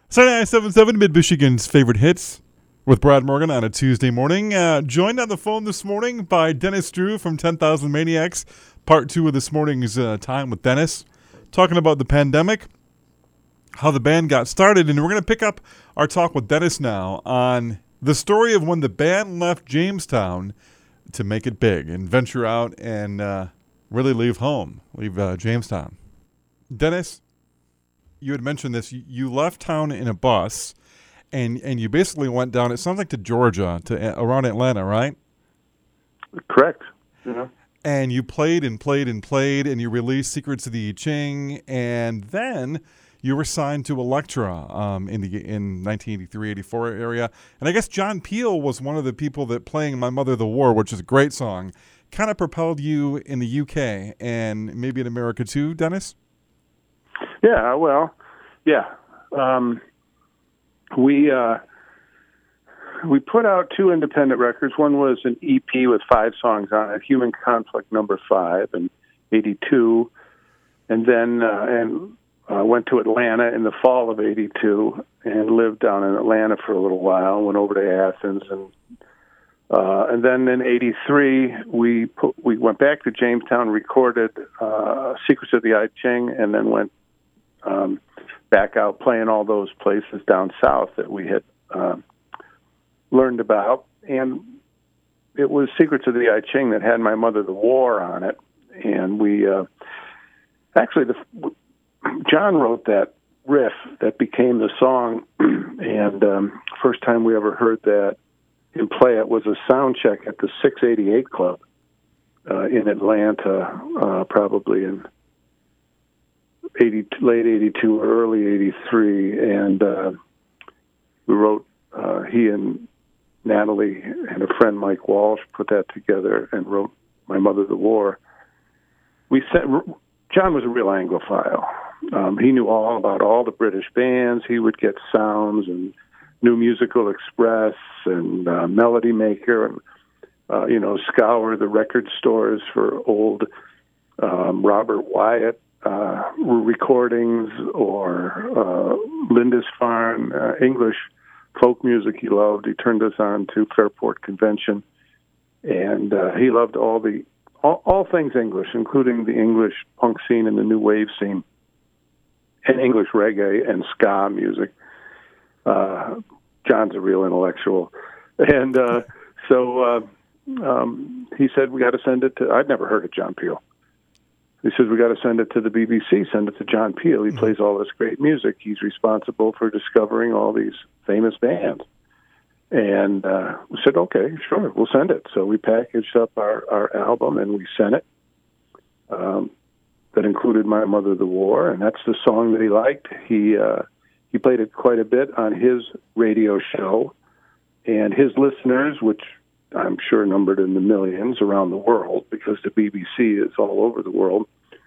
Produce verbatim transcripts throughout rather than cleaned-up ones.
ninety-nine point seven seven, Mid-Michigan's favorite hits with Brad Morgan on a Tuesday morning. Uh, joined on the phone this morning by Dennis Drew from ten thousand Maniacs. Part two of this morning's uh, time with Dennis. Talking about the pandemic, how the band got started, and we're going to pick up our talk with Dennis now on the story of when the band left Jamestown to make it big and venture out and uh, really leave home, leave uh, Jamestown. Dennis, you had mentioned this. You left town in a bus, and and you basically went down, it sounds like to Georgia, to around Atlanta, right? Correct. Yeah. And you played and played and played, and you released Secrets of the I Ching, and then you were signed to Elektra um, in the in nineteen eighty-three eighty-four area. And I guess John Peel was one of the people that playing My Mother the War, which is a great song, kind of propelled you in the U K and maybe in America too, Dennis? Yeah, well, yeah. Um, we uh, we put out two independent records. One was an E P with five songs on it, Human Conflict Number Five in eighty-two, and then uh, and uh, went to Atlanta in the fall of eighty-two and lived down in Atlanta for a little while. Went over to Athens, and uh, and then in eighty-three we put, we went back to Jamestown, recorded uh, Secrets of the I Ching, and then went Um, back out playing all those places down south that we had uh, learned about. And it was Secrets of the I Ching that had My Mother the War on it. And we uh, actually, the, John wrote that riff that became the song. And um, first time we ever heard that him play it was a sound check at the six eighty-eight Club uh, in Atlanta, uh, probably in eighty, late eighty-two or early eighty-three, and uh, we wrote, uh, he and Natalie and a friend, Mike Walsh, put that together and wrote My Mother the War. We sent, John was a real Anglophile. Um, he knew all about all the British bands. He would get Sounds and New Musical Express and uh, Melody Maker and, uh, you know, scour the record stores for old um, Robert Wyatt Uh, recordings or uh, Lindisfarne, uh, English folk music he loved. He turned us on to Fairport Convention, and uh, he loved all the all, all things English, including the English punk scene and the new wave scene, and English reggae and ska music. Uh, John's a real intellectual, and uh, so uh, um, he said we got to send it to. I'd never heard of John Peel. He says, we got to send it to the B B C, send it to John Peel. He mm-hmm. plays all this great music. He's responsible for discovering all these famous bands. And uh, we said, okay, sure, we'll send it. So we packaged up our, our album and we sent it. Um, that included My Mother the War, and that's the song that he liked. He, uh, he played it quite a bit on his radio show. And his listeners, which I'm sure numbered in the millions around the world, because the B B C is all over the world,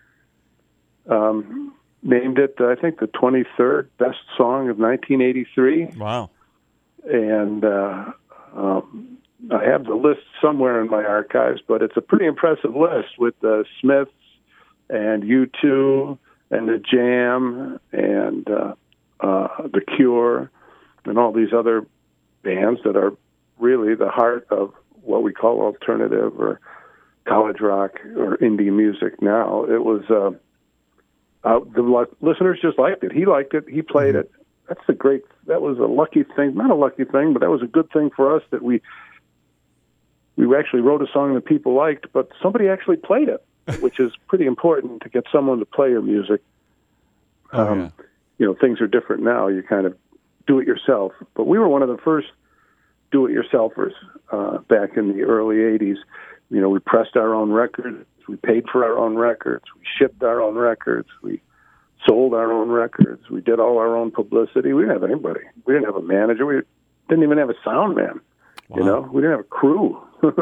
um, named it, I think, the twenty-third best song of nineteen eighty-three. Wow. And uh, um, I have the list somewhere in my archives, but it's a pretty impressive list with the Smiths and U two and the Jam and uh, uh, the Cure and all these other bands that are really the heart of what we call alternative or college rock or indie music now. It was, uh, uh, the li- listeners just liked it. He liked it. He played mm-hmm. it. That's a great, that was a lucky thing, not a lucky thing, but that was a good thing for us that we, we actually wrote a song that people liked, but somebody actually played it, which is pretty important to get someone to play your music. Oh, um, yeah. You know, things are different now. You kind of do it yourself, but we were one of the first do-it-yourselfers uh, back in the early eighties. You know, we pressed our own records, we paid for our own records, we shipped our own records, we sold our own records, we did all our own publicity. We didn't have anybody. We didn't have a manager. We didn't even have a sound man. Wow. You know, we didn't have a crew.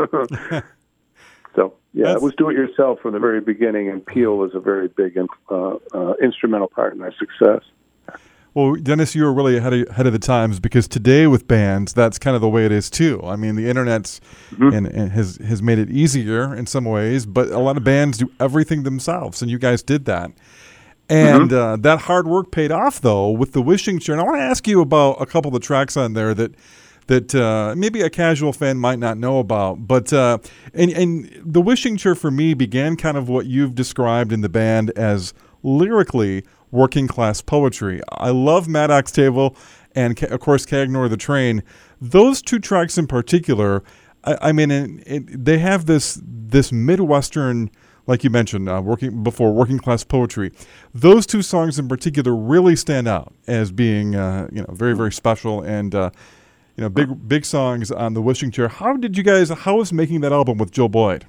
So, yeah, That's... it was do-it-yourself from the very beginning, and Peel was a very big uh, uh, instrumental part in our success. Well, Dennis, you were really ahead of, ahead of the times, because today with bands, that's kind of the way it is too. I mean, the internet's mm-hmm. and, and has has made it easier in some ways, but a lot of bands do everything themselves, and you guys did that. And Mm-hmm. uh, that hard work paid off, though, with the Wishing Chair. And I want to ask you about a couple of the tracks on there that that uh, maybe a casual fan might not know about. But uh, and, and the Wishing Chair for me began kind of what you've described in the band as lyrically working class poetry. I love Maddox Table and, of course, Cagagnor the Train. Those two tracks in particular, I, I mean, it, it, they have this this Midwestern, like you mentioned, uh, working before working class poetry. Those two songs in particular really stand out as being, uh, you know, very very special and, uh, you know, big big songs on the Wishing Chair. How did you guys? How was making that album with Joe Boyd?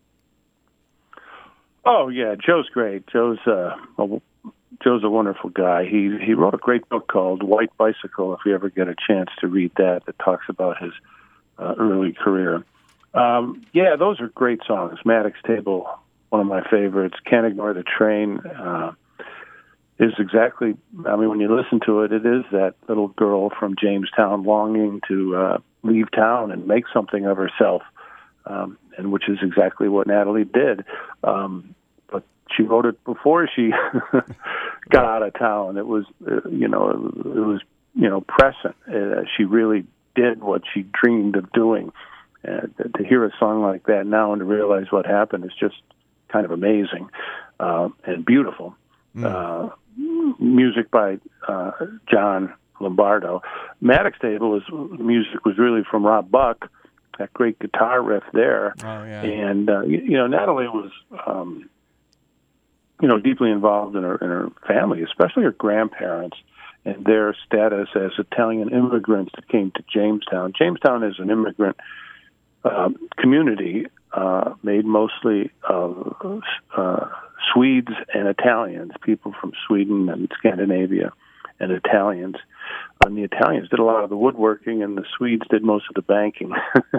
Oh yeah, Joe's great. Joe's uh, a, Joe's a wonderful guy. He he wrote a great book called White Bicycle. If you ever get a chance to read that, that talks about his uh, early career. Um, yeah, those are great songs. Maddox Table, one of my favorites. Can't Ignore the Train uh, is exactly, I mean, when you listen to it, it is that little girl from Jamestown longing to uh, leave town and make something of herself, um, and which is exactly what Natalie did. Um, but she wrote it before she got out of town. It was, uh, you know, it, it was, you know, present. Uh, she really did what she dreamed of doing. Uh, to hear a song like that now and to realize what happened is just kind of amazing uh, and beautiful. Mm. Uh, music by uh, John Lombardo. Maddox Table is music was really from Rob Buck, that great guitar riff there. Oh, yeah. And uh, you, you know, Natalie was um, you know deeply involved in her in her family, especially her grandparents and their status as Italian immigrants that came to Jamestown. Jamestown is an immigrant uh, community uh, made mostly of uh, Swedes and Italians, people from Sweden and Scandinavia, and Italians. And the Italians did a lot of the woodworking, and the Swedes did most of the banking.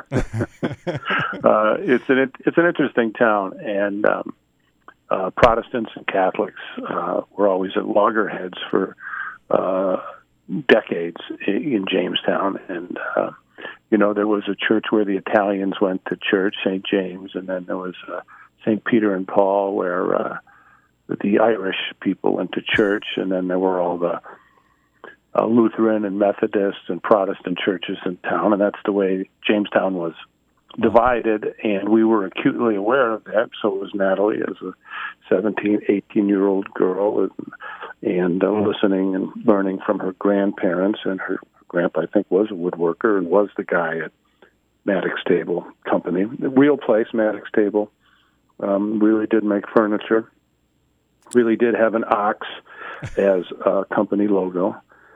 uh, it's an it's an interesting town, and um, uh, Protestants and Catholics uh, were always at loggerheads for uh, decades in Jamestown, and uh, you know there was a church where the Italians went to church, Saint James, and then there was uh, Saint Peter and Paul, where uh, the Irish people went to church, and then there were all the uh, Lutheran and Methodist and Protestant churches in town, and that's the way Jamestown was divided, and we were acutely aware of that. So was Natalie as a seventeen, eighteen-year-old girl, and, and uh, listening and learning from her grandparents, and her grandpa, I think, was a woodworker and was the guy at Maddox Table Company. The real place, Maddox Table, um, really did make furniture, really did have an ox as a company logo.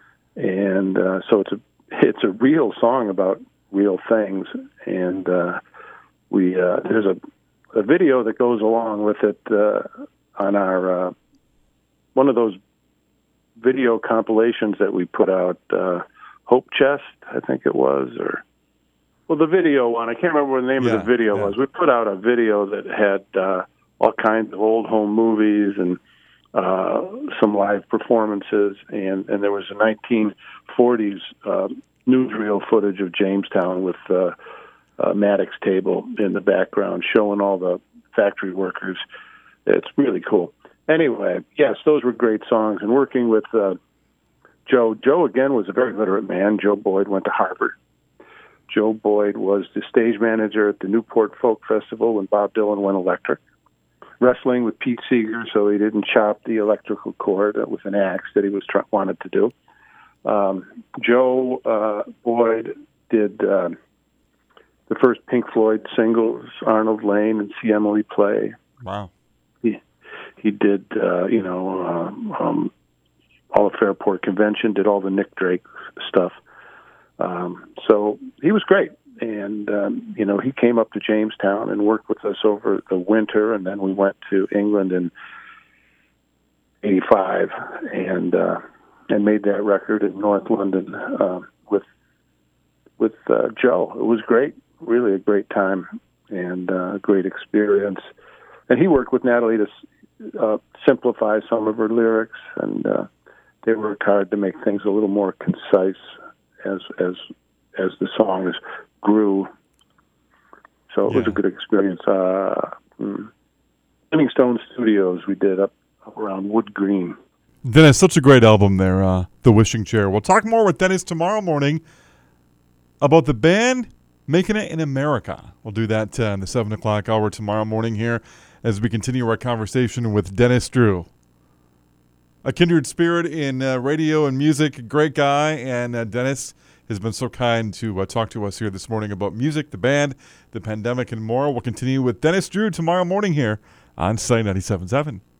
And uh, so it's a it's a real song about real things, and uh, we uh, there's a, a video that goes along with it uh, on our uh, one of those video compilations that we put out, uh, Hope Chest, I think it was, or well, the video one. I can't remember what the name yeah, of the video yeah. was. We put out a video that had uh, all kinds of old home movies and Uh, some live performances, and, and there was a nineteen forties uh, newsreel footage of Jamestown with uh, uh, Maddox Table in the background showing all the factory workers. It's really cool. Anyway, yes, those were great songs. And working with uh, Joe, Joe, again, was a very literate man. Joe Boyd went to Harvard. Joe Boyd was the stage manager at the Newport Folk Festival when Bob Dylan went electric. Wrestling with Pete Seeger, so he didn't chop the electrical cord with an axe that he was try- wanted to do. Um, Joe uh, Boyd did uh, the first Pink Floyd singles, Arnold Lane and See Emily Play. Wow. He he did, uh, you know, um, um, all of Fairport Convention, did all the Nick Drake stuff. Um, so he was great. And, um, you know, he came up to Jamestown and worked with us over the winter, and then we went to England in eighty-five and uh, and made that record in North London uh, with with uh, Joe. It was great, really a great time and uh, a great experience. And he worked with Natalie to uh, simplify some of her lyrics, and uh, they worked hard to make things a little more concise as as as the songs grew. So it yeah. was a good experience. Uh, Living Stone Studios we did up up around Wood Green. Dennis, such a great album there, uh, The Wishing Chair. We'll talk more with Dennis tomorrow morning about the band Making It in America. We'll do that uh, in the seven o'clock hour tomorrow morning here as we continue our conversation with Dennis Drew. A kindred spirit in uh, radio and music, a great guy, and uh, Dennis has been so kind to uh, talk to us here this morning about music, the band, the pandemic, and more. We'll continue with Dennis Drew tomorrow morning here on Sunny ninety-seven point seven.